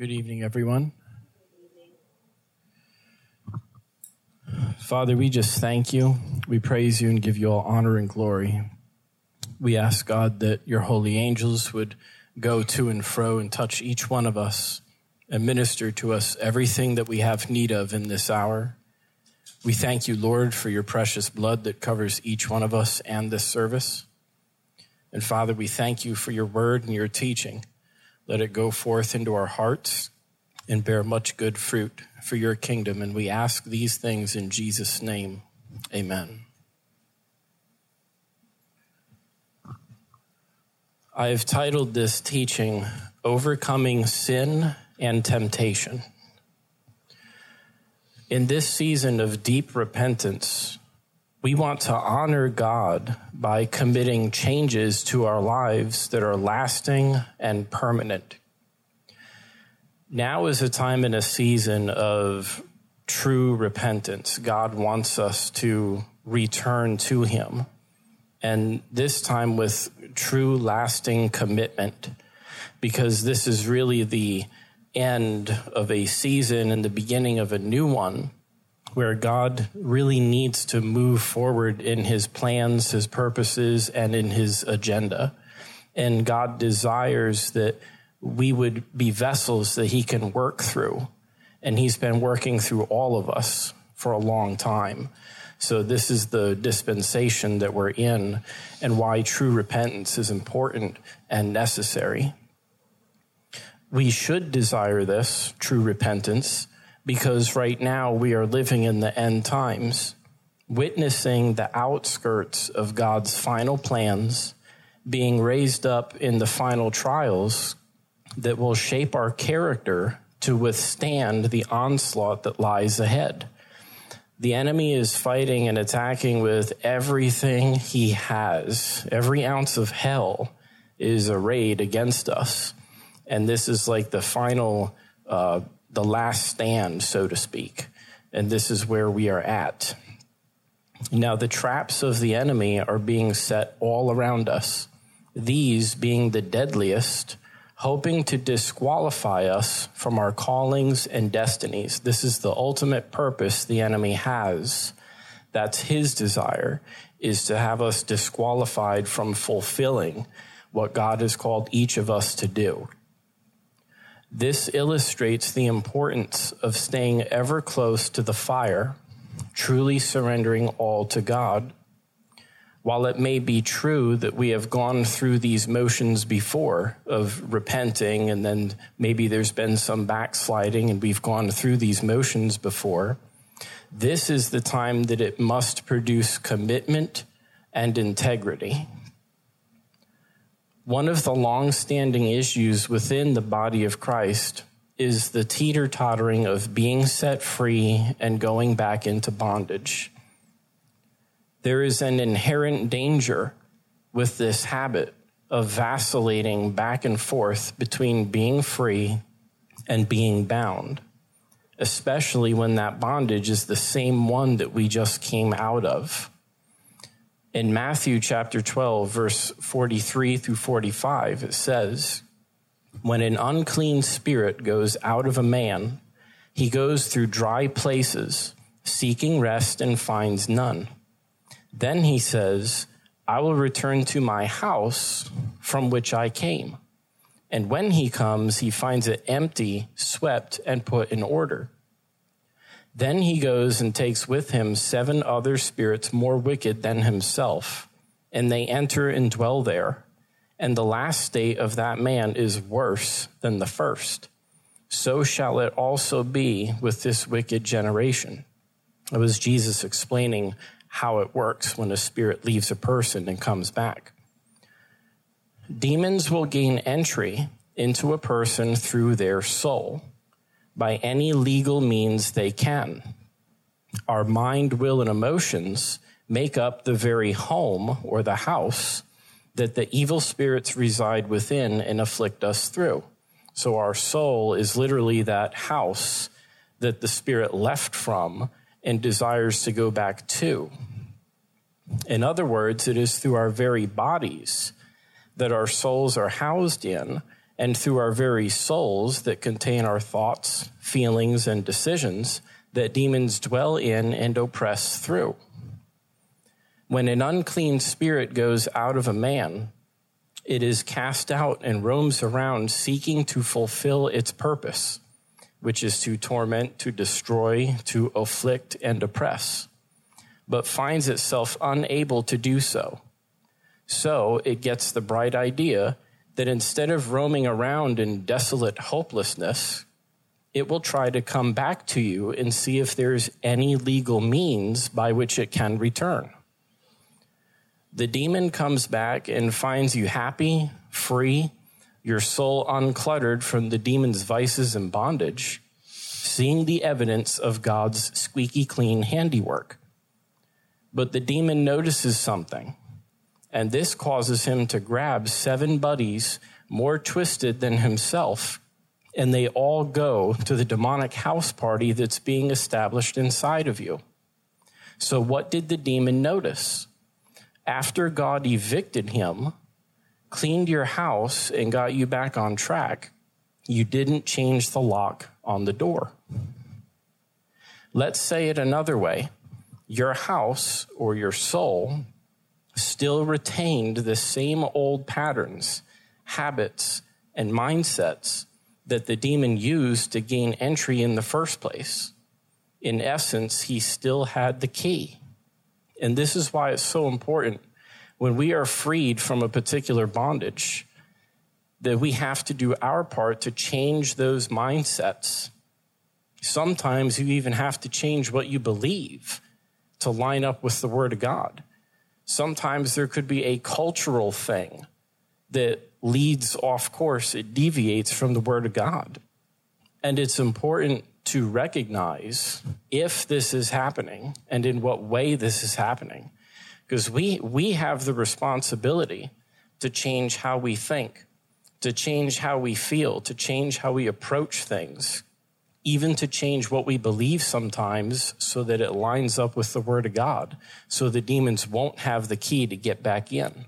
Good evening, everyone. Father, we just thank you. We praise you and give you all honor and glory. We ask, God, that your holy angels would go to and fro and touch each one of us and minister to us everything that we have need of in this hour. We thank you, Lord, for your precious blood that covers each one of us and this service. And Father, we thank you for your word and your teaching. Let it go forth into our hearts and bear much good fruit for your kingdom. And we ask these things in Jesus' name. Amen. I have titled this teaching, Overcoming Sin and Temptation. In this season of deep repentance, we want to honor God by committing changes to our lives that are lasting and permanent. Now is a time and a season of true repentance. God wants us to return to him, and this time with true lasting commitment, because this is really the end of a season and the beginning of a new one, where God really needs to move forward in his plans, his purposes, and in his agenda. And God desires that we would be vessels that he can work through. And he's been working through all of us for a long time. So this is the dispensation that we're in and why true repentance is important and necessary. We should desire this, true repentance, because right now we are living in the end times, witnessing the outskirts of God's final plans being raised up in the final trials that will shape our character to withstand the onslaught that lies ahead. The enemy is fighting and attacking with everything he has. Every ounce of hell is arrayed against us. And this is like the final the last stand, so to speak. And this is where we are at. Now, the traps of the enemy are being set all around us, these being the deadliest, hoping to disqualify us from our callings and destinies. This is the ultimate purpose the enemy has. That's his desire, is to have us disqualified from fulfilling what God has called each of us to do. This illustrates the importance of staying ever close to the fire, truly surrendering all to God. While it may be true that we have gone through these motions before of repenting, and then maybe there's been some backsliding and we've gone through these motions before, this is the time that it must produce commitment and integrity. One of the long-standing issues within the body of Christ is the teeter-tottering of being set free and going back into bondage. There is an inherent danger with this habit of vacillating back and forth between being free and being bound, especially when that bondage is the same one that we just came out of. In Matthew chapter 12, verse 43 through 45, it says, "When an unclean spirit goes out of a man, he goes through dry places, seeking rest and finds none. Then he says, 'I will return to my house from which I came.' And when he comes, he finds it empty, swept, and put in order. Then he goes and takes with him 7 other spirits more wicked than himself, and they enter and dwell there. And the last state of that man is worse than the first. So shall it also be with this wicked generation." It was Jesus explaining how it works when a spirit leaves a person and comes back. Demons will gain entry into a person through their soul, by any legal means they can. Our mind, will, and emotions make up the very home or the house that the evil spirits reside within and afflict us through. So our soul is literally that house that the spirit left from and desires to go back to. In other words, it is through our very bodies that our souls are housed in, and through our very souls that contain our thoughts, feelings, and decisions that demons dwell in and oppress through. When an unclean spirit goes out of a man, it is cast out and roams around seeking to fulfill its purpose, which is to torment, to destroy, to afflict, and oppress, but finds itself unable to do so. So it gets the bright idea that instead of roaming around in desolate hopelessness, it will try to come back to you and see if there's any legal means by which it can return. The demon comes back and finds you happy, free, your soul uncluttered from the demon's vices and bondage, seeing the evidence of God's squeaky clean handiwork. But the demon notices something, and this causes him to grab 7 buddies more twisted than himself, and they all go to the demonic house party that's being established inside of you. So what did the demon notice? After God evicted him, cleaned your house, and got you back on track, you didn't change the lock on the door. Let's say it another way. Your house or your soul still retained the same old patterns, habits, and mindsets that the demon used to gain entry in the first place. In essence, he still had the key. And this is why it's so important when we are freed from a particular bondage that we have to do our part to change those mindsets. Sometimes you even have to change what you believe to line up with the Word of God. Sometimes there could be a cultural thing that leads off course. It deviates from the Word of God. And it's important to recognize if this is happening and in what way this is happening. Because we have the responsibility to change how we think, to change how we feel, to change how we approach things, even to change what we believe sometimes so that it lines up with the Word of God, so the demons won't have the key to get back in.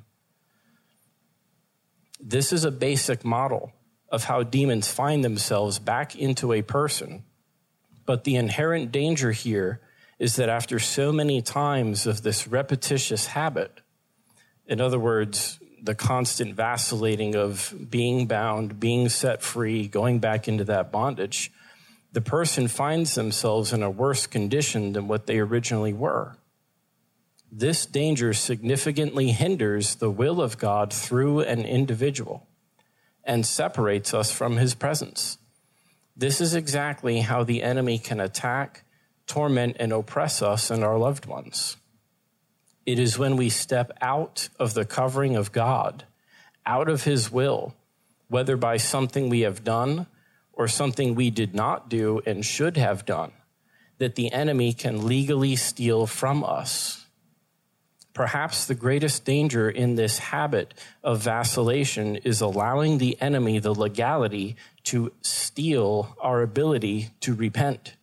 This is a basic model of how demons find themselves back into a person. But the inherent danger here is that after so many times of this repetitious habit, in other words, the constant vacillating of being bound, being set free, going back into that bondage, the person finds themselves in a worse condition than what they originally were. This danger significantly hinders the will of God through an individual and separates us from his presence. This is exactly how the enemy can attack, torment, and oppress us and our loved ones. It is when we step out of the covering of God, out of his will, whether by something we have done or something we did not do and should have done, that the enemy can legally steal from us. Perhaps the greatest danger in this habit of vacillation is allowing the enemy the legality to steal our ability to repent.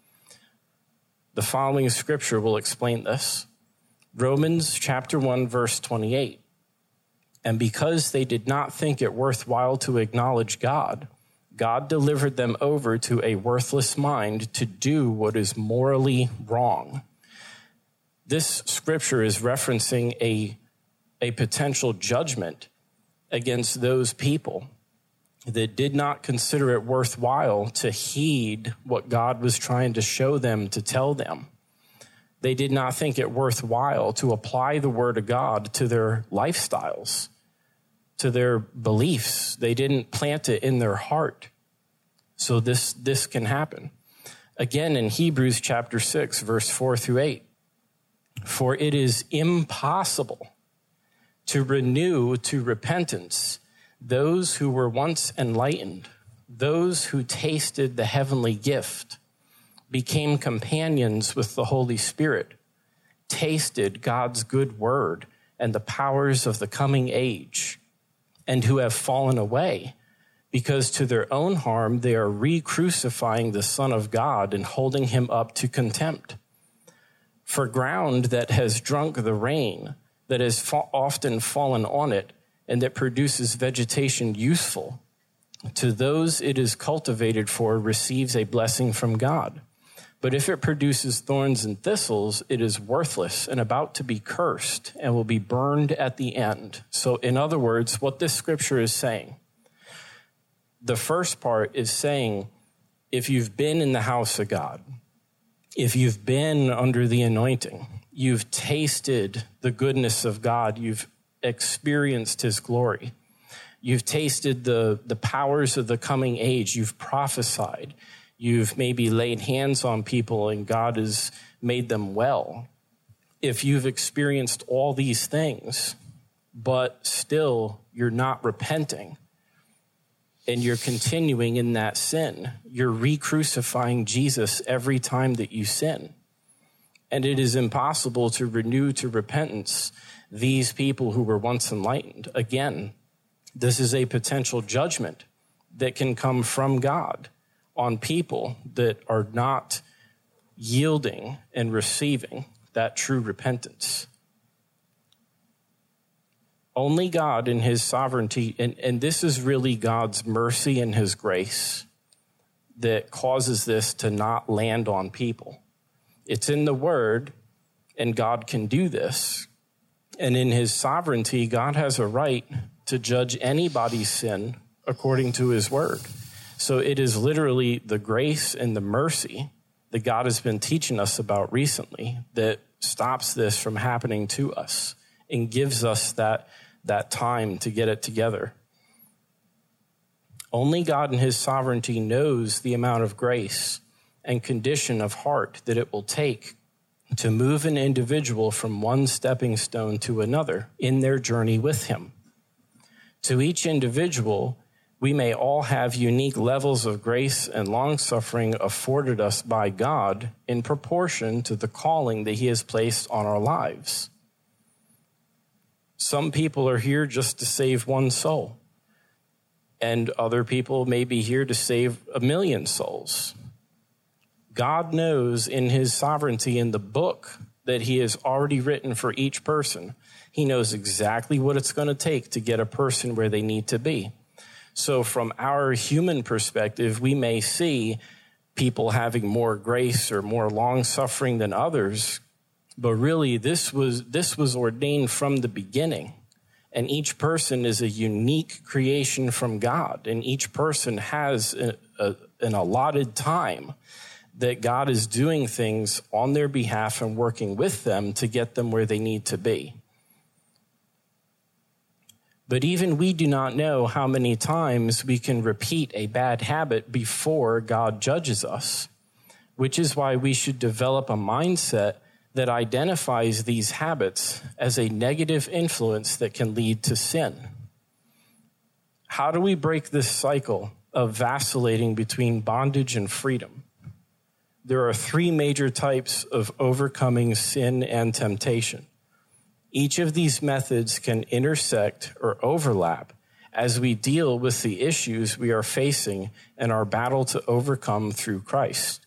The following scripture will explain this. Romans chapter 1, verse 28. And because they did not think it worthwhile to acknowledge God, God delivered them over to a worthless mind to do what is morally wrong. This scripture is referencing a potential judgment against those people that did not consider it worthwhile to heed what God was trying to show them, to tell them. They did not think it worthwhile to apply the Word of God to their lifestyles, to their beliefs. They didn't plant it in their heart. So this can happen. Again, in Hebrews chapter 6, verse 4 through 8. For it is impossible to renew to repentance those who were once enlightened, those who tasted the heavenly gift, became companions with the Holy Spirit, tasted God's good word and the powers of the coming age, and who have fallen away, because to their own harm they are re-crucifying the Son of God and holding him up to contempt. For ground that has drunk the rain, that has often fallen on it, and that produces vegetation useful, to those it is cultivated for receives a blessing from God. But if it produces thorns and thistles, it is worthless and about to be cursed and will be burned at the end. So in other words, what this scripture is saying, the first part is saying, if you've been in the house of God, if you've been under the anointing, you've tasted the goodness of God, you've experienced his glory, you've tasted the powers of the coming age, you've prophesied, you've maybe laid hands on people and God has made them well. If you've experienced all these things, but still you're not repenting and you're continuing in that sin, you're re-crucifying Jesus every time that you sin. And it is impossible to renew to repentance these people who were once enlightened. Again, this is a potential judgment that can come from God on people that are not yielding and receiving that true repentance. Only God in his sovereignty, and this is really God's mercy and his grace that causes this to not land on people. It's in the word, and God can do this. And in his sovereignty, God has a right to judge anybody's sin according to his word. So it is literally the grace and the mercy that God has been teaching us about recently that stops this from happening to us and gives us that time to get it together. Only God in his sovereignty knows the amount of grace and condition of heart that it will take to move an individual from one stepping stone to another in their journey with him. To each individual, we may all have unique levels of grace and long-suffering afforded us by God in proportion to the calling that he has placed on our lives. Some people are here just to save one soul, and other people may be here to save 1 million souls. God knows in his sovereignty in the book that he has already written for each person. He knows exactly what it's going to take to get a person where they need to be. So from our human perspective, we may see people having more grace or more long suffering than others, but really this was ordained from the beginning. And each person is a unique creation from God, and each person has an allotted time that God is doing things on their behalf and working with them to get them where they need to be. But even we do not know how many times we can repeat a bad habit before God judges us, which is why we should develop a mindset that identifies these habits as a negative influence that can lead to sin. How do we break this cycle of vacillating between bondage and freedom? There are 3 major types of overcoming sin and temptation. Each of these methods can intersect or overlap as we deal with the issues we are facing in our battle to overcome through Christ.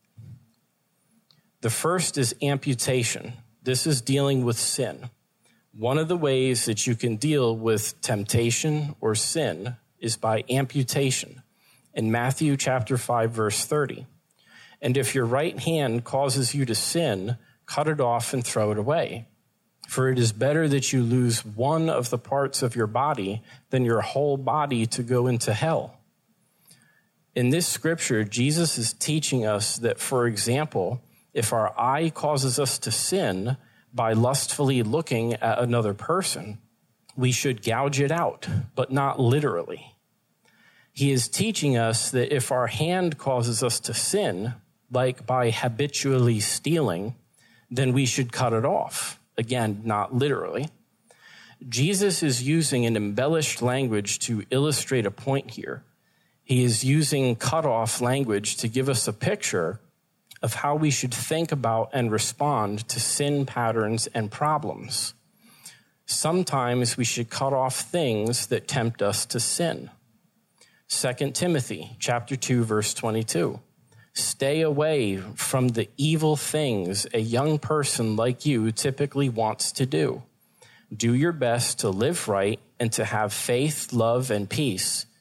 The first is amputation. This is dealing with sin. One of the ways that you can deal with temptation or sin is by amputation. In Matthew chapter 5, verse 30. And if your right hand causes you to sin, cut it off and throw it away. For it is better that you lose one of the parts of your body than your whole body to go into hell. In this scripture, Jesus is teaching us that, for example, if our eye causes us to sin by lustfully looking at another person, we should gouge it out, but not literally. He is teaching us that if our hand causes us to sin, like by habitually stealing, then we should cut it off. Again, not literally. Jesus is using an embellished language to illustrate a point here. He is using cut-off language to give us a picture of how we should think about and respond to sin patterns and problems. Sometimes we should cut off things that tempt us to sin. 2 Timothy chapter 2, verse 22. Stay away from the evil things a young person like you typically wants to do. Do your best to live right and to have faith, love, and peace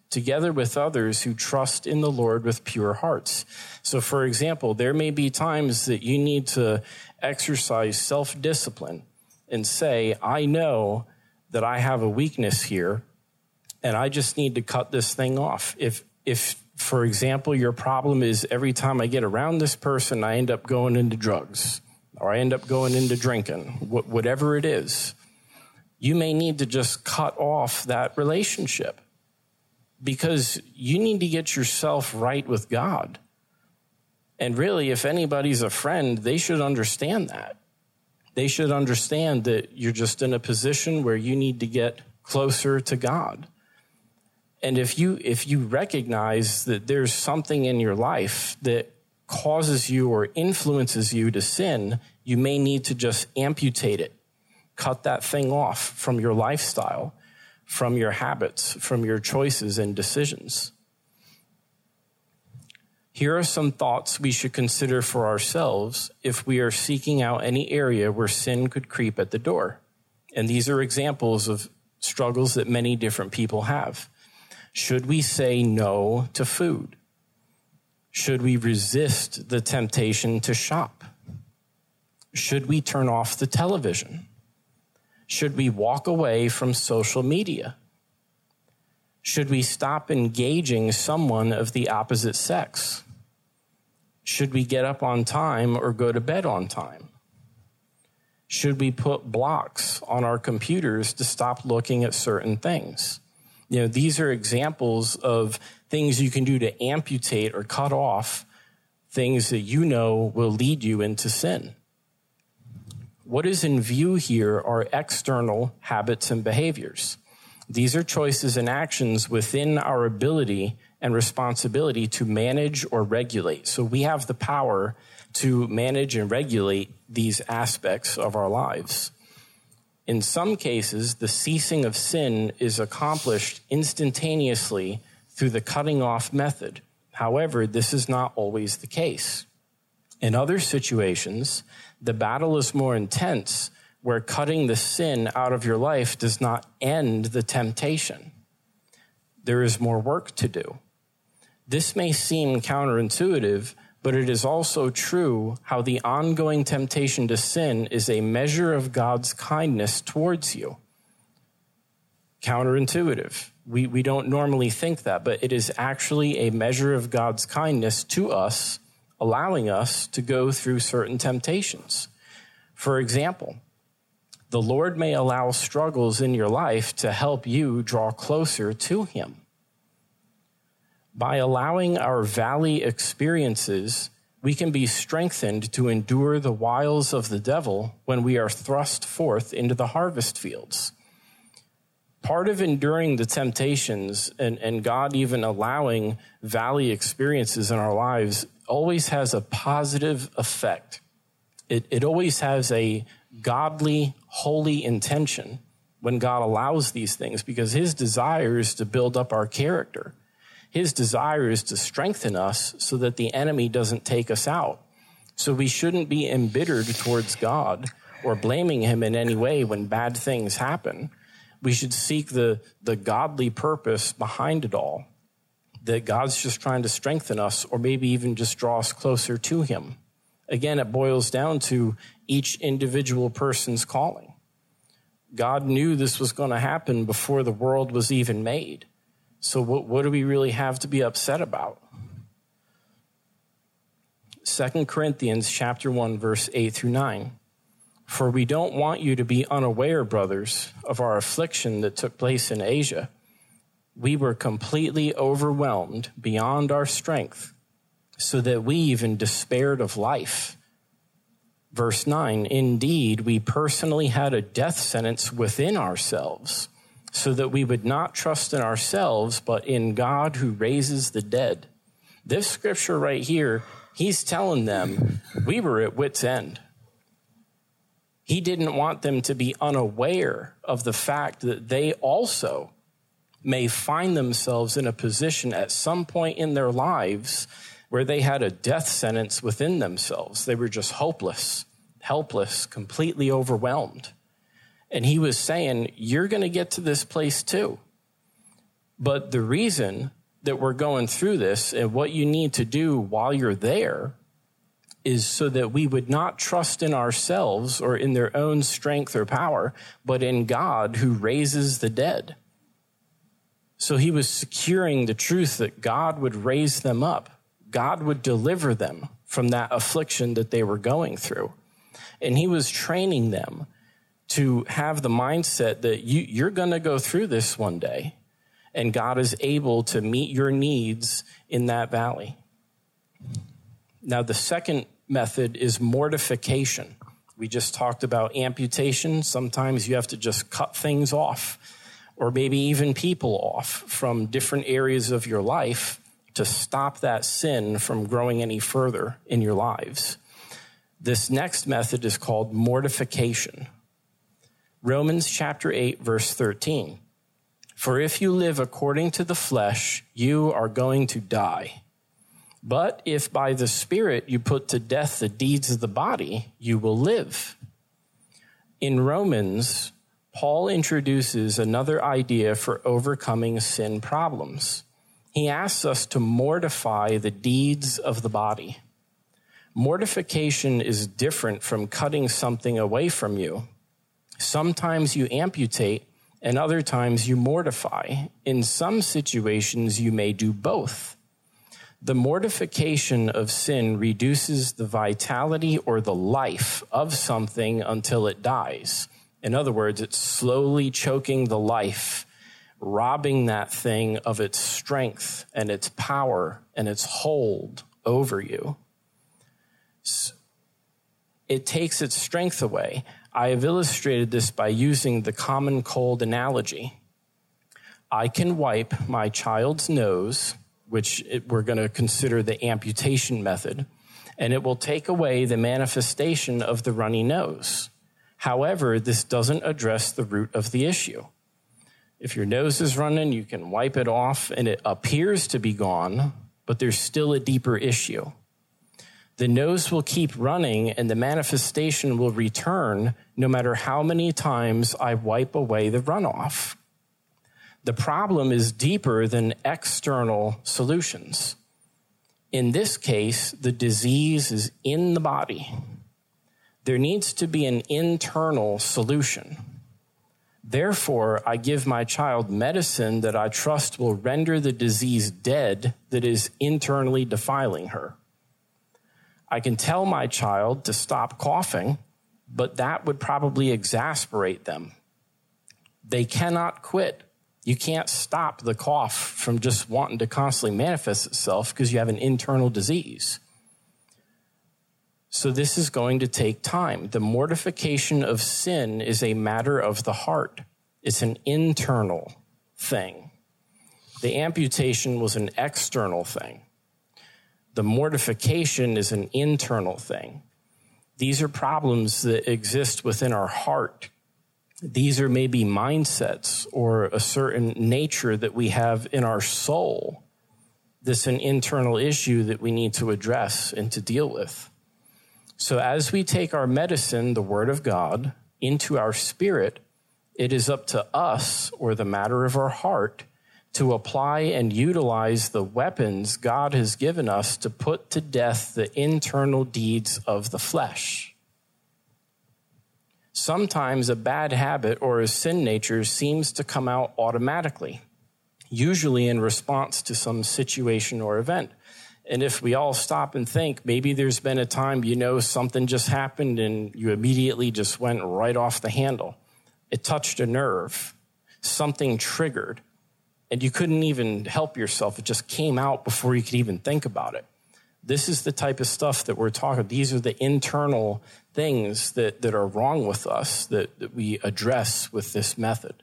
together with others who trust in the Lord with pure hearts. So, for example, there may be times that you need to exercise self-discipline and say, I know that I have a weakness here, and I just need to cut this thing off. If, for example, your problem is every time I get around this person, I end up going into drugs, or I end up going into drinking, whatever it is, you may need to just cut off that relationship, because you need to get yourself right with God. And really, if anybody's a friend, they should understand that. They should understand that you're just in a position where you need to get closer to God. And if you recognize that there's something in your life that causes you or influences you to sin, you may need to just amputate it. Cut that thing off from your lifestyle, from your habits, from your choices and decisions. Here are some thoughts we should consider for ourselves if we are seeking out any area where sin could creep at the door. And these are examples of struggles that many different people have. Should we say no to food? Should we resist the temptation to shop? Should we turn off the television? Should we walk away from social media? Should we stop engaging someone of the opposite sex? Should we get up on time or go to bed on time? Should we put blocks on our computers to stop looking at certain things? These are examples of things you can do to amputate or cut off things that you know will lead you into sin. What is in view here are external habits and behaviors. These are choices and actions within our ability and responsibility to manage or regulate. So we have the power to manage and regulate these aspects of our lives. In some cases, the ceasing of sin is accomplished instantaneously through the cutting off method. However, this is not always the case. In other situations, the battle is more intense, where cutting the sin out of your life does not end the temptation. There is more work to do. This may seem counterintuitive, but it is also true how the ongoing temptation to sin is a measure of God's kindness towards you. Counterintuitive. We don't normally think that, but it is actually a measure of God's kindness to us, allowing us to go through certain temptations. For example, the Lord may allow struggles in your life to help you draw closer to Him. By allowing our valley experiences, we can be strengthened to endure the wiles of the devil when we are thrust forth into the harvest fields. Part of enduring the temptations and God even allowing valley experiences in our lives always has a positive effect. It always has a godly, holy intention when God allows these things, because His desire is to build up our character. His desire is to strengthen us so that the enemy doesn't take us out. So we shouldn't be embittered towards God or blaming Him in any way when bad things happen. We should seek the godly purpose behind it all, that God's just trying to strengthen us or maybe even just draw us closer to Him. Again, it boils down to each individual person's calling. God knew this was going to happen before the world was even made. So what do we really have to be upset about? 2 Corinthians chapter 1, verse 8 through 9. For we don't want you to be unaware, brothers, of our affliction that took place in Asia. We were completely overwhelmed beyond our strength, so that we even despaired of life. Verse 9, indeed, we personally had a death sentence within ourselves, so that we would not trust in ourselves, but in God who raises the dead. This scripture right here, he's telling them we were at wit's end. He didn't want them to be unaware of the fact that they also may find themselves in a position at some point in their lives where they had a death sentence within themselves. They were just hopeless, helpless, completely overwhelmed. And he was saying, you're going to get to this place too. But the reason that we're going through this and what you need to do while you're there is so that we would not trust in ourselves or in their own strength or power, but in God who raises the dead. So he was securing the truth that God would raise them up. God would deliver them from that affliction that they were going through. And he was training them to have the mindset that you're going to go through this one day, and God is able to meet your needs in that valley. Now, the second method is mortification. We just talked about amputation. Sometimes you have to just cut things off, or maybe even people off from different areas of your life to stop that sin from growing any further in your lives. This next method is called mortification. Romans chapter 8, verse 13. For if you live according to the flesh, you are going to die. But if by the Spirit you put to death the deeds of the body, you will live. In Romans, Paul introduces another idea for overcoming sin problems. He asks us to mortify the deeds of the body. Mortification is different from cutting something away from you. Sometimes you amputate, and other times you mortify. In some situations, you may do both. The mortification of sin reduces the vitality or the life of something until it dies. In other words, it's slowly choking the life, robbing that thing of its strength and its power and its hold over you. It takes its strength away. I have illustrated this by using the common cold analogy. I can wipe my child's nose, which we're going to consider the amputation method, and it will take away the manifestation of the runny nose. However, this doesn't address the root of the issue. If your nose is running, you can wipe it off, and it appears to be gone, but there's still a deeper issue. The nose will keep running, and the manifestation will return no matter how many times I wipe away the runoff. The problem is deeper than external solutions. In this case, the disease is in the body. There needs to be an internal solution. Therefore, I give my child medicine that I trust will render the disease dead that is internally defiling her. I can tell my child to stop coughing, but that would probably exasperate them. They cannot quit. You can't stop the cough from just wanting to constantly manifest itself because you have an internal disease. So this is going to take time. The mortification of sin is a matter of the heart. It's an internal thing. The amputation was an external thing. The mortification is an internal thing. These are problems that exist within our heart. These are maybe mindsets or a certain nature that we have in our soul. This is an internal issue that we need to address and to deal with. So as we take our medicine, the Word of God, into our spirit, it is up to us, or the matter of our heart, to apply and utilize the weapons God has given us to put to death the internal deeds of the flesh. Sometimes a bad habit or a sin nature seems to come out automatically, usually in response to some situation or event. And if we all stop and think, maybe there's been a time, something just happened and you immediately just went right off the handle. It touched a nerve, something triggered, and you couldn't even help yourself. It just came out before you could even think about it. This is the type of stuff that we're talking. These are the internal things that are wrong with us that we address with this method.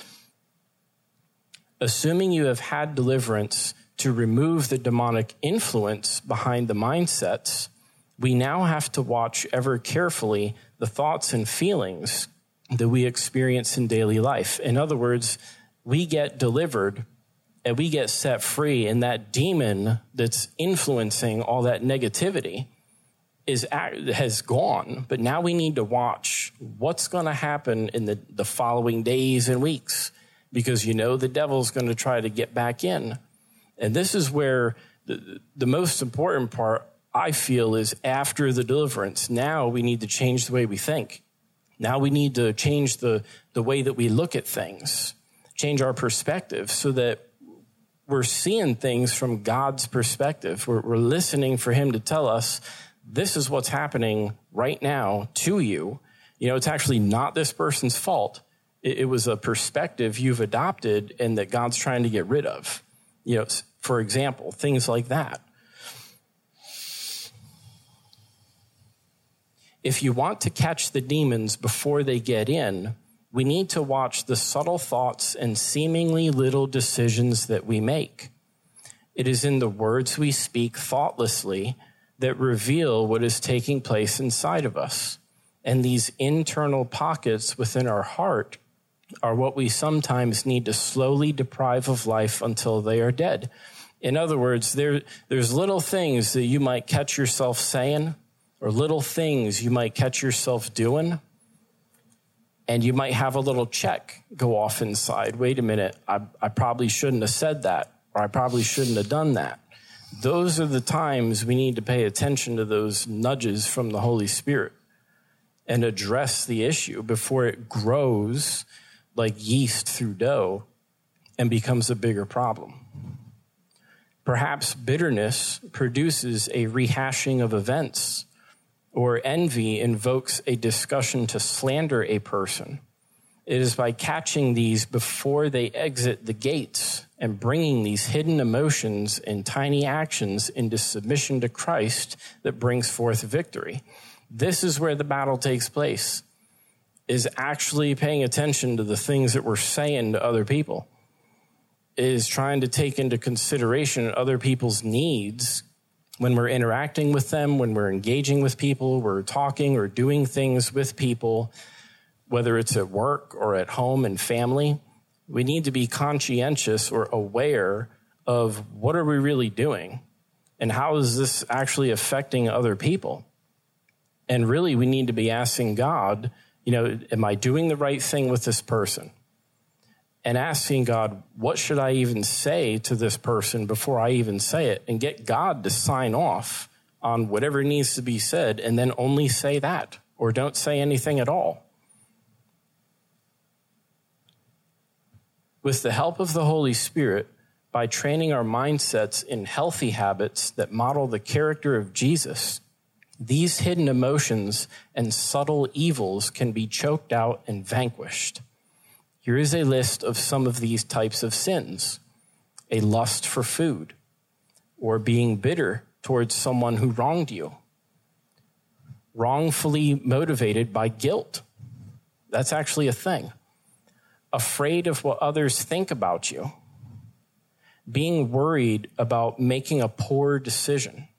Assuming you have had deliverance to remove the demonic influence behind the mindsets, we now have to watch ever carefully the thoughts and feelings that we experience in daily life. In other words, we get delivered and we get set free, and that demon that's influencing all that negativity has gone. But now we need to watch what's going to happen in the following days and weeks. because you know the devil's going to try to get back in. And this is where the most important part, I feel, is after the deliverance. Now we need to change the way we think. Now we need to change the way that we look at things, change our perspective so that we're seeing things from God's perspective. We're listening for him to tell us, this is what's happening right now to you. You know, it's actually not this person's fault. It was a perspective you've adopted and that God's trying to get rid of. You know, for example, things like that. If you want to catch the demons before they get in, we need to watch the subtle thoughts and seemingly little decisions that we make. It is in the words we speak thoughtlessly that reveal what is taking place inside of us. And these internal pockets within our heart are what we sometimes need to slowly deprive of life until they are dead. In other words, there's little things that you might catch yourself saying, or little things you might catch yourself doing, and you might have a little check go off inside. Wait a minute, I probably shouldn't have said that, or I probably shouldn't have done that. Those are the times we need to pay attention to those nudges from the Holy Spirit and address the issue before it grows like yeast through dough and becomes a bigger problem. Perhaps bitterness produces a rehashing of events, or envy invokes a discussion to slander a person. It is by catching these before they exit the gates and bringing these hidden emotions and tiny actions into submission to Christ that brings forth victory. This is where the battle takes place, is actually paying attention to the things that we're saying to other people, is trying to take into consideration other people's needs when we're interacting with them, when we're engaging with people, we're talking or doing things with people, whether it's at work or at home and family. We need to be conscientious or aware of what are we really doing and how is this actually affecting other people. And really, we need to be asking God, you know, am I doing the right thing with this person? And asking God, what should I even say to this person before I even say it? And get God to sign off on whatever needs to be said, and then only say that, or don't say anything at all. With the help of the Holy Spirit, by training our mindsets in healthy habits that model the character of Jesus, these hidden emotions and subtle evils can be choked out and vanquished. Here is a list of some of these types of sins: a lust for food, or being bitter towards someone who wronged you, wrongfully motivated by guilt. That's actually a thing. Afraid of what others think about you, being worried about making a poor decision,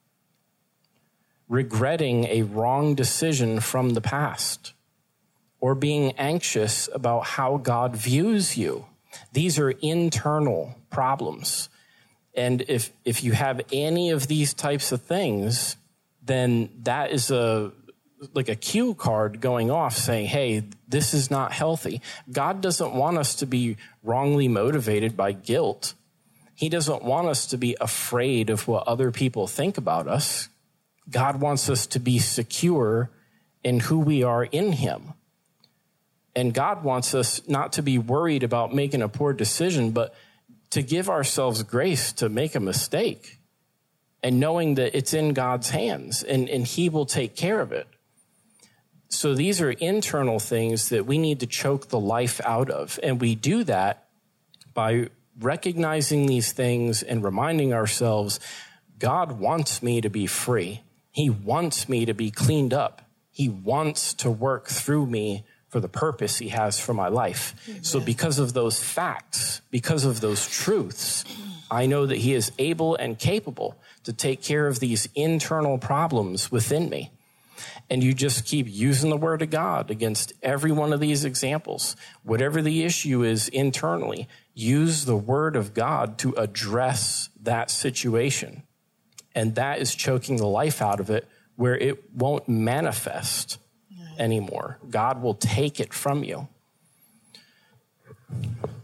regretting a wrong decision from the past, or being anxious about how God views you. These are internal problems. And if you have any of these types of things, then that is like a cue card going off saying, hey, this is not healthy. God doesn't want us to be wrongly motivated by guilt. He doesn't want us to be afraid of what other people think about us. God wants us to be secure in who we are in him. And God wants us not to be worried about making a poor decision, but to give ourselves grace to make a mistake and knowing that it's in God's hands and he will take care of it. So these are internal things that we need to choke the life out of. And we do that by recognizing these things and reminding ourselves, God wants me to be free. He wants me to be cleaned up. He wants to work through me for the purpose he has for my life. Amen. So because of those facts, because of those truths, I know that he is able and capable to take care of these internal problems within me. And you just keep using the word of God against every one of these examples. Whatever the issue is internally, use the word of God to address that situation. And that is choking the life out of it where it won't manifest anymore. God will take it from you.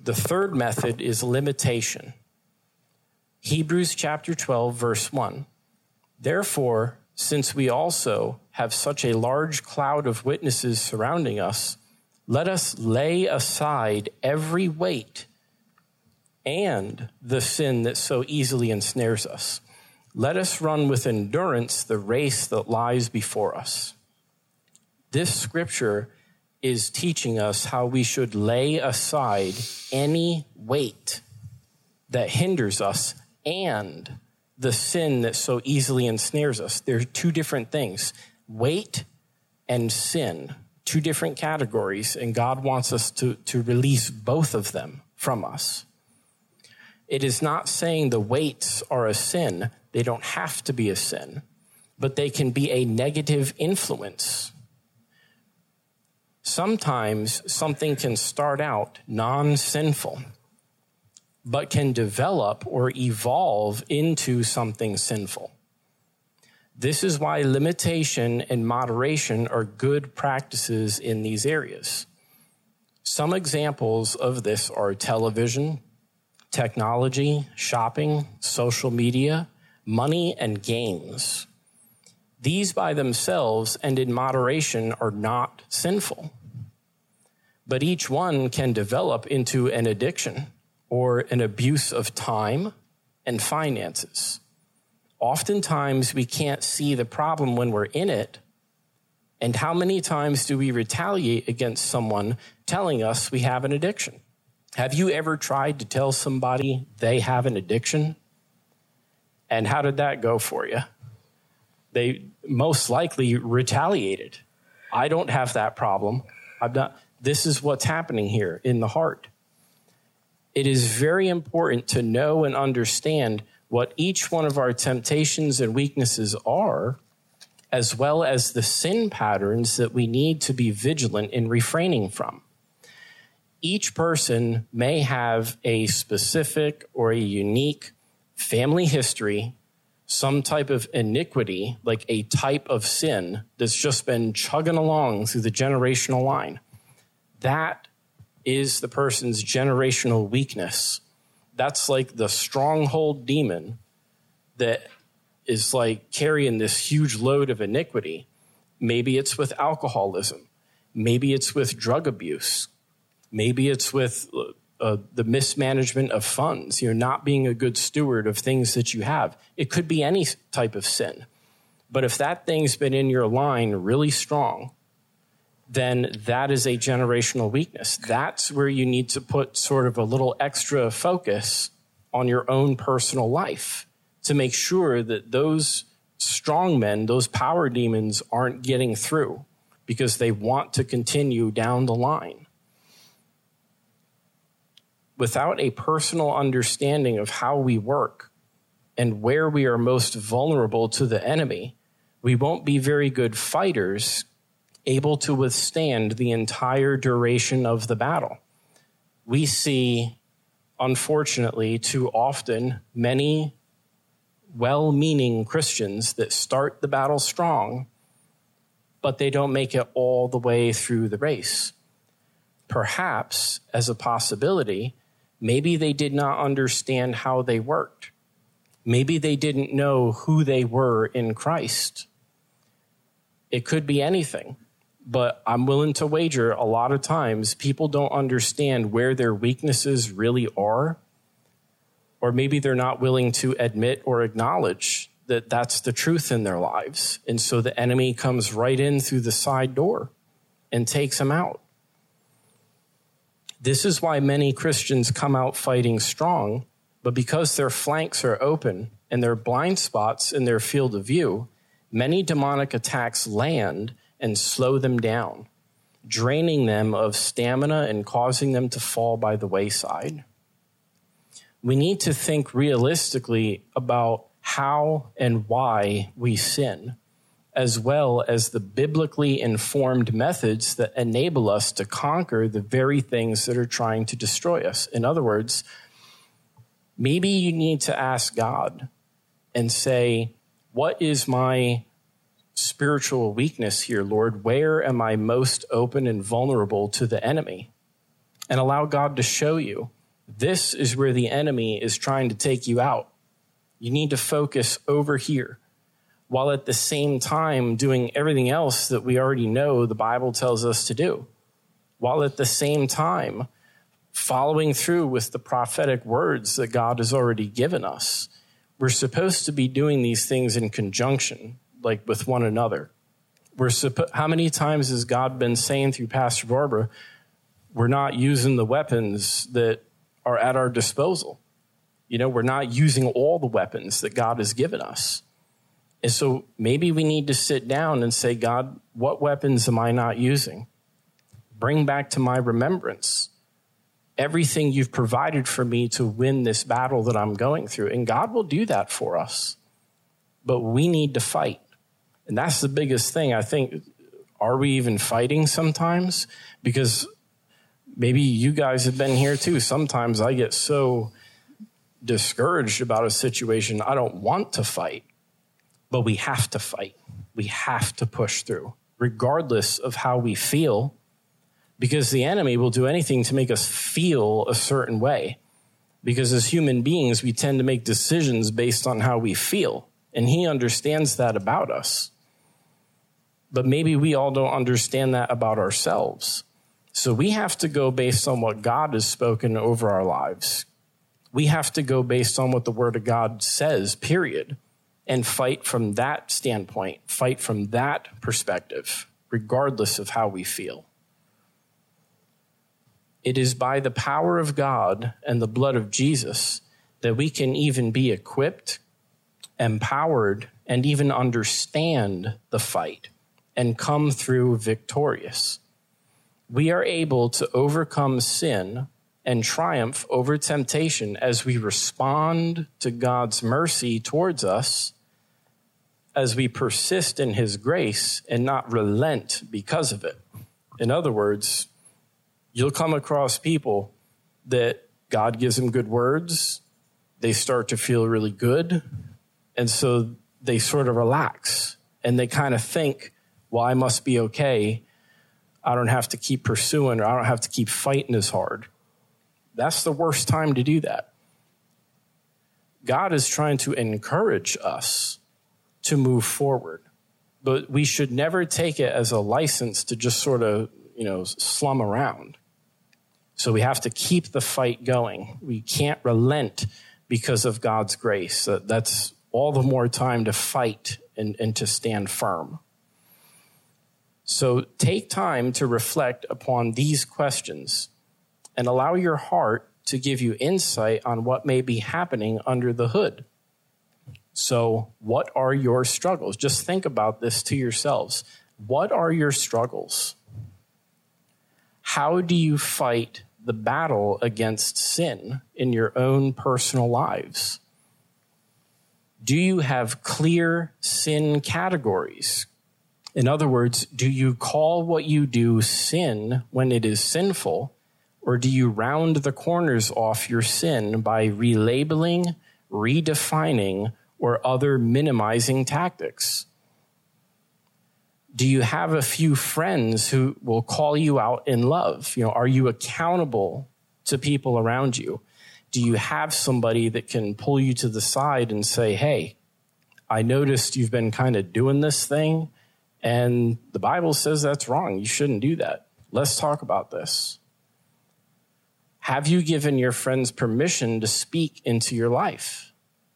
The third method is limitation. Hebrews chapter 12, verse 1. Therefore, since we also have such a large cloud of witnesses surrounding us, let us lay aside every weight and the sin that so easily ensnares us. Let us run with endurance the race that lies before us. This scripture is teaching us how we should lay aside any weight that hinders us and the sin that so easily ensnares us. There are two different things, weight and sin, two different categories, and God wants us to release both of them from us. It is not saying the weights are a sin. They don't have to be a sin, but they can be a negative influence. Sometimes something can start out non-sinful, but can develop or evolve into something sinful. This is why limitation and moderation are good practices in these areas. Some examples of this are television, technology, shopping, social media, money, and games. These by themselves and in moderation are not sinful, but each one can develop into an addiction or an abuse of time and finances. Oftentimes, we can't see the problem when we're in it. And how many times do we retaliate against someone telling us we have an addiction? Have you ever tried to tell somebody they have an addiction? And how did that go for you? They most likely retaliated. I don't have that problem. This is what's happening here in the heart. It is very important to know and understand what each one of our temptations and weaknesses are, as well as the sin patterns that we need to be vigilant in refraining from. Each person may have a specific or a unique family history, some type of iniquity, like a type of sin that's just been chugging along through the generational line. That is the person's generational weakness. That's like the stronghold demon that is like carrying this huge load of iniquity. Maybe it's with alcoholism. Maybe it's with drug abuse. Maybe it's with the mismanagement of funds. You're not being a good steward of things that you have. It could be any type of sin. But if that thing's been in your line really strong, then that is a generational weakness. That's where you need to put sort of a little extra focus on your own personal life to make sure that those strong men, those power demons aren't getting through because they want to continue down the line. Without a personal understanding of how we work and where we are most vulnerable to the enemy, we won't be very good fighters able to withstand the entire duration of the battle. We see, unfortunately, too often, many well-meaning Christians that start the battle strong, but they don't make it all the way through the race. Perhaps, as a possibility, maybe they did not understand how they worked. Maybe they didn't know who they were in Christ. It could be anything. But I'm willing to wager a lot of times people don't understand where their weaknesses really are, or maybe they're not willing to admit or acknowledge that that's the truth in their lives. And so the enemy comes right in through the side door and takes them out. This is why many Christians come out fighting strong, but because their flanks are open and their blind spots in their field of view, many demonic attacks land and slow them down, draining them of stamina and causing them to fall by the wayside. We need to think realistically about how and why we sin, as well as the biblically informed methods that enable us to conquer the very things that are trying to destroy us. In other words, maybe you need to ask God and say, what is my spiritual weakness here, Lord? Where am I most open and vulnerable to the enemy? And allow God to show you. This is where the enemy is trying to take you out. You need to focus over here, while at the same time doing everything else that we already know the Bible tells us to do. While at the same time following through with the prophetic words that God has already given us. We're supposed to be doing these things in conjunction, like with one another. How many times has God been saying through Pastor Barbara, we're not using the weapons that are at our disposal. We're not using all the weapons that God has given us. And so maybe we need to sit down and say, God, what weapons am I not using? Bring back to my remembrance everything you've provided for me to win this battle that I'm going through. And God will do that for us. But we need to fight. And that's the biggest thing. I think, are we even fighting sometimes? Because maybe you guys have been here too. Sometimes I get so discouraged about a situation, I don't want to fight. But we have to fight. We have to push through, regardless of how we feel, because the enemy will do anything to make us feel a certain way. Because as human beings, we tend to make decisions based on how we feel. And he understands that about us. But maybe we all don't understand that about ourselves. So we have to go based on what God has spoken over our lives. We have to go based on what the Word of God says, period. And fight from that standpoint, fight from that perspective, regardless of how we feel. It is by the power of God and the blood of Jesus that we can even be equipped, empowered, and even understand the fight and come through victorious. We are able to overcome sin and triumph over temptation as we respond to God's mercy towards us, as we persist in his grace and not relent because of it. In other words, you'll come across people that God gives them good words. They start to feel really good. And so they sort of relax and they kind of think, well, I must be okay. I don't have to keep pursuing, or I don't have to keep fighting as hard. That's the worst time to do that. God is trying to encourage us to move forward, but we should never take it as a license to just sort of, slum around. So we have to keep the fight going. We can't relent because of God's grace. That's all the more time to fight and to stand firm. So take time to reflect upon these questions and allow your heart to give you insight on what may be happening under the hood. So what are your struggles? Just think about this to yourselves. What are your struggles? How do you fight the battle against sin in your own personal lives? Do you have clear sin categories? In other words, do you call what you do sin when it is sinful, or do you round the corners off your sin by relabeling, redefining, or other minimizing tactics? Do you have a few friends who will call you out in love? Are you accountable to people around you? Do you have somebody that can pull you to the side and say, hey, I noticed you've been kind of doing this thing, and the Bible says that's wrong. You shouldn't do that. Let's talk about this. Have you given your friends permission to speak into your life?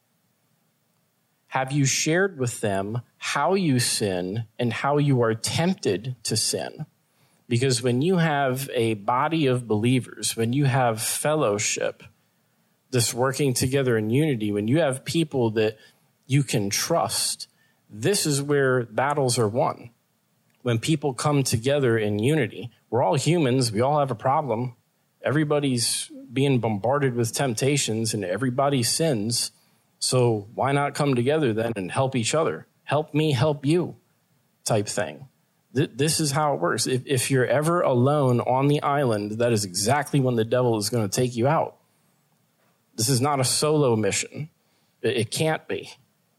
Have you shared with them how you sin and how you are tempted to sin? Because when you have a body of believers, when you have fellowship, this working together in unity, when you have people that you can trust, this is where battles are won. When people come together in unity, we're all humans. We all have a problem. Everybody's being bombarded with temptations and everybody sins. So why not come together then and help each other? Help me, help you type thing. This is how it works. If you're ever alone on the island, that is exactly when the devil is going to take you out. This is not a solo mission. It can't be.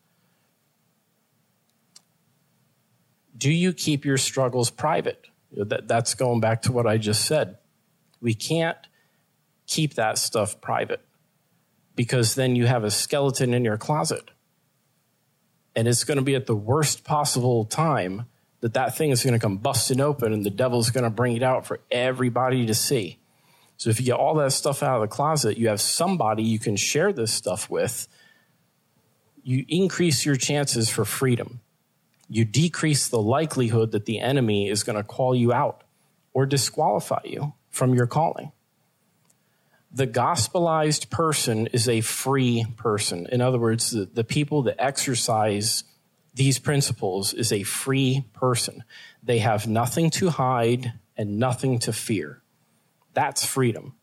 Do you keep your struggles private? That's going back to what I just said. We can't keep that stuff private, because then you have a skeleton in your closet. And it's going to be at the worst possible time that thing is going to come busting open and the devil's going to bring it out for everybody to see. So if you get all that stuff out of the closet, you have somebody you can share this stuff with. You increase your chances for freedom. You decrease the likelihood that the enemy is going to call you out or disqualify you from your calling. The gospelized person is a free person. In other words, the people that exercise these principles is a free person. They have nothing to hide and nothing to fear. That's freedom.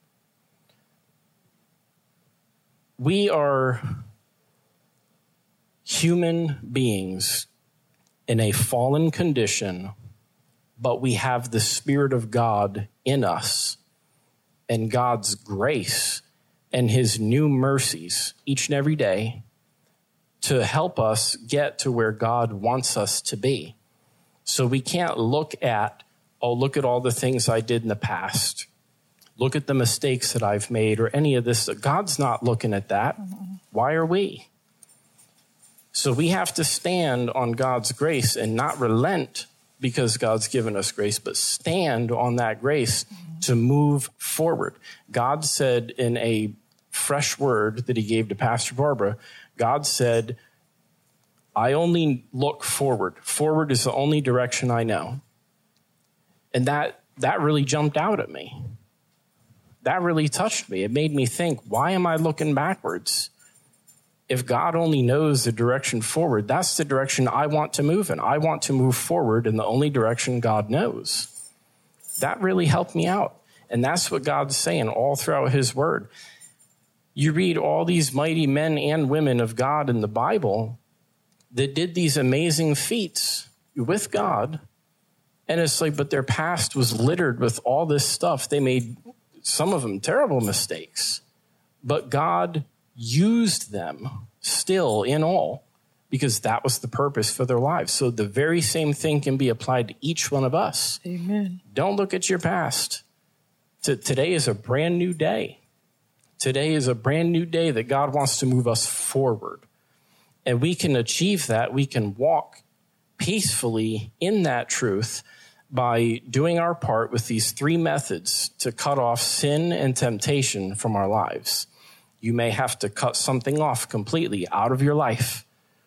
We are human beings in a fallen condition, but we have the Spirit of God in us and God's grace and his new mercies each and every day to help us get to where God wants us to be. So we can't look at all the things I did in the past. Look at the mistakes that I've made or any of this. God's not looking at that. Why are we? So we have to stand on God's grace and not relent because God's given us grace, but stand on that grace to move forward. God said in a fresh word that he gave to Pastor Barbara, God said, I only look forward. Forward is the only direction I know. And that really jumped out at me. That really touched me. It made me think, why am I looking backwards? If God only knows the direction forward, that's the direction I want to move in. I want to move forward in the only direction God knows. That really helped me out. And that's what God's saying all throughout his word. You read all these mighty men and women of God in the Bible that did these amazing feats with God. And it's like, but their past was littered with all this stuff. They made, some of them, terrible mistakes. But God used them still in all, because that was the purpose for their lives. So the very same thing can be applied to each one of us. Amen. Don't look at your past. Today is a brand new day. Today is a brand new day that God wants to move us forward. And we can achieve that. We can walk peacefully in that truth by doing our part with these three methods to cut off sin and temptation from our lives. You may have to cut something off completely out of your life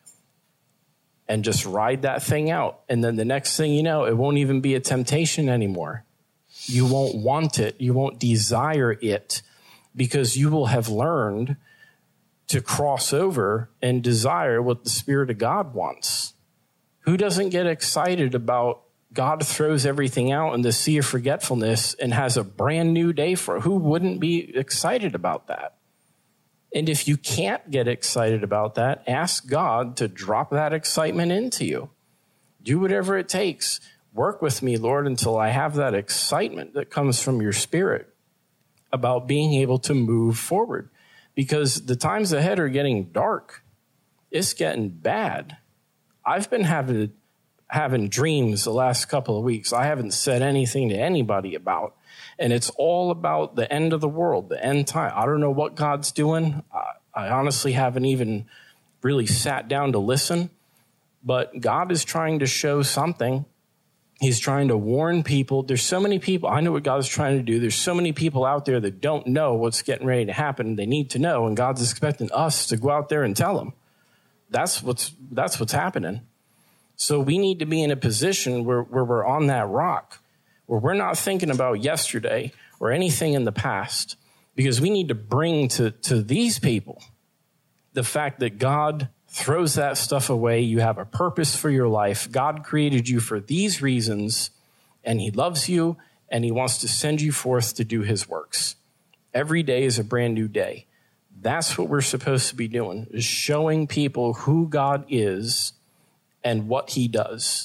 and just ride that thing out. And then the next thing you know, it won't even be a temptation anymore. You won't want it. You won't desire it, because you will have learned to cross over and desire what the Spirit of God wants. Who doesn't get excited about God throws everything out in the sea of forgetfulness and has a brand new day for it? Who wouldn't be excited about that? And if you can't get excited about that, ask God to drop that excitement into you. Do whatever it takes. Work with me, Lord, until I have that excitement that comes from your Spirit about being able to move forward. Because the times ahead are getting dark. It's getting bad. I've been having dreams the last couple of weeks I haven't said anything to anybody about. And it's all about the end of the world, the end time. I don't know what God's doing. I honestly haven't even really sat down to listen. But God is trying to show something. He's trying to warn people. There's so many people. I know what God's trying to do. There's so many people out there that don't know what's getting ready to happen. They need to know. And God's expecting us to go out there and tell them. That's what's happening. So we need to be in a position where we're on that rock, where we're not thinking about yesterday or anything in the past, because we need to bring to these people the fact that God throws that stuff away. You have a purpose for your life. God created you for these reasons, and he loves you, and he wants to send you forth to do his works. Every day is a brand new day. That's what we're supposed to be doing, is showing people who God is and what he does.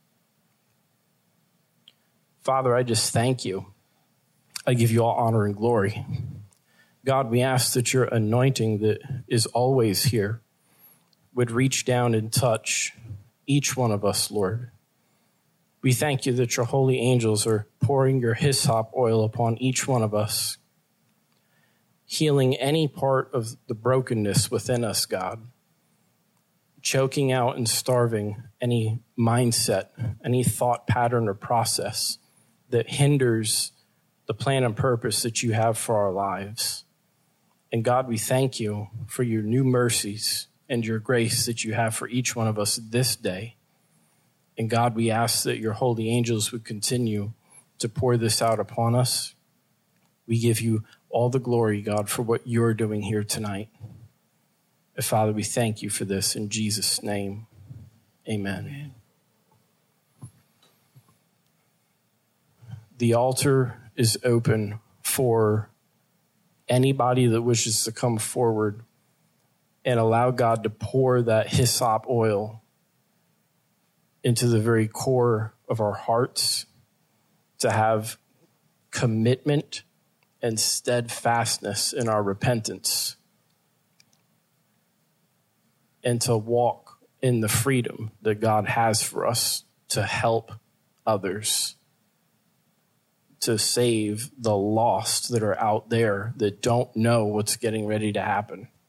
Father, I just thank you. I give you all honor and glory. God, we ask that your anointing that is always here would reach down and touch each one of us, Lord. We thank you that your holy angels are pouring your hyssop oil upon each one of us. healing any part of the brokenness within us, God, choking out and starving any mindset, any thought pattern or process that hinders the plan and purpose that you have for our lives. And God, we thank you for your new mercies and your grace that you have for each one of us this day. And God, we ask that your holy angels would continue to pour this out upon us. We give you all the glory, God, for what you're doing here tonight. And Father, we thank you for this in Jesus' name. Amen. Amen. The altar is open for anybody that wishes to come forward and allow God to pour that hyssop oil into the very core of our hearts, to have commitment and steadfastness in our repentance, and to walk in the freedom that God has for us to help others, to save the lost that are out there that don't know what's getting ready to happen.